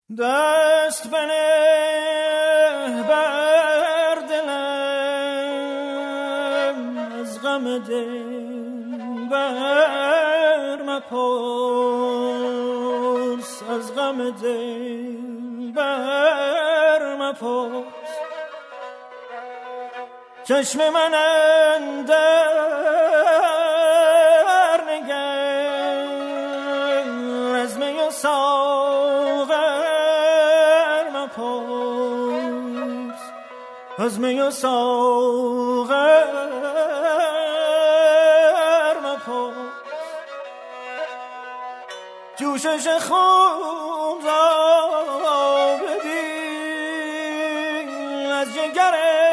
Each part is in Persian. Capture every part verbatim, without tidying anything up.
دست بنه بر دلم، از غم دل بر مپرس، از غم دل بر مپرس. چشم من اندر نگر، از می و ساغر مپرس، از می و ساغر مپرس. جوشش خون را ببین، از جگر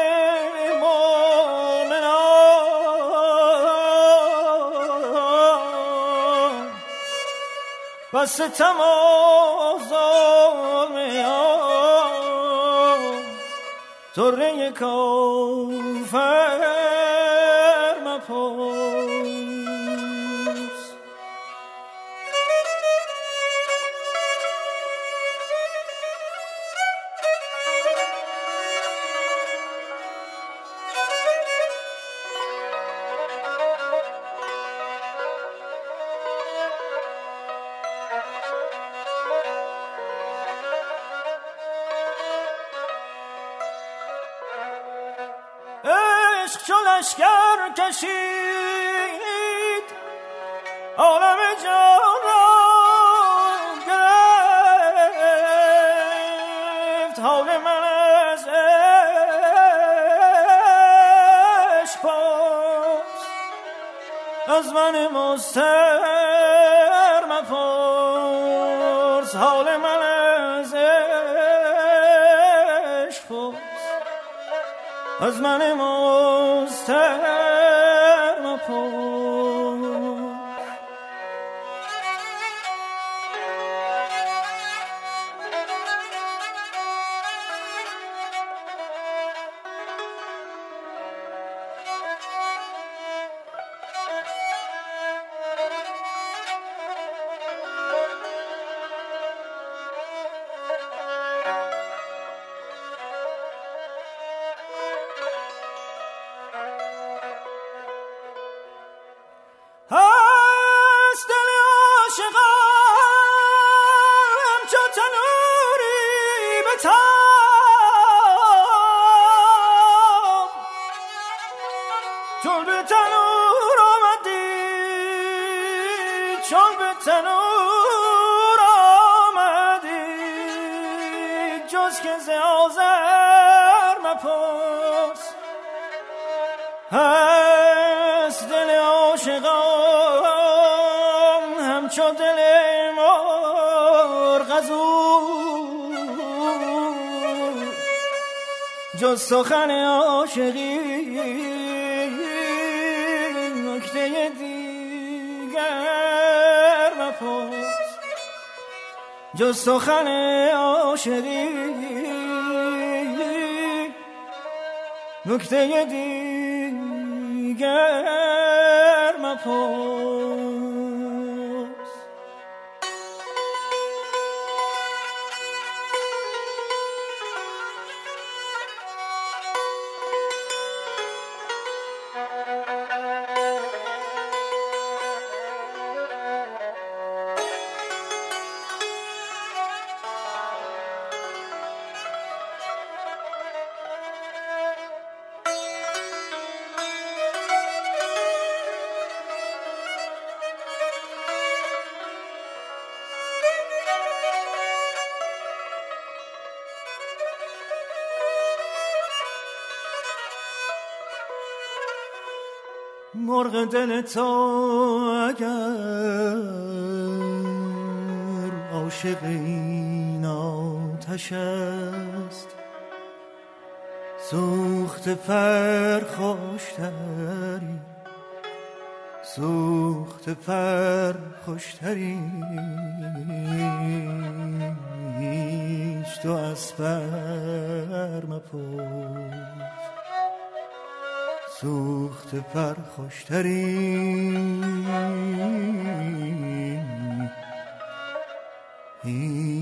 و ستم و ظلم آن طره کافر مپرس. عشق چو لشکر کشید، عالم جان را گرفت. حال من از عشق پرس، از من مضطر مپرس. حال من از عشق پرس، از من مضطر مپرس. هست دل عاشقم چو تنوری به تاب، چون به تنور آمدی، چون به تنور آمدی، جز که ز آذر مپرس. هست دل عاشقان همچو دل مرغ از او، جز سخن عاشقی نکته دیگر مپرس. جز سخن عاشقی نکته دیگر مپرس. مرغ دل تو اگر عاشق این آتش است، سوخت پر خوشتری، سوخت پر خوشتری. هیچ تو از پر مپرس، سوخت پر خوشتری.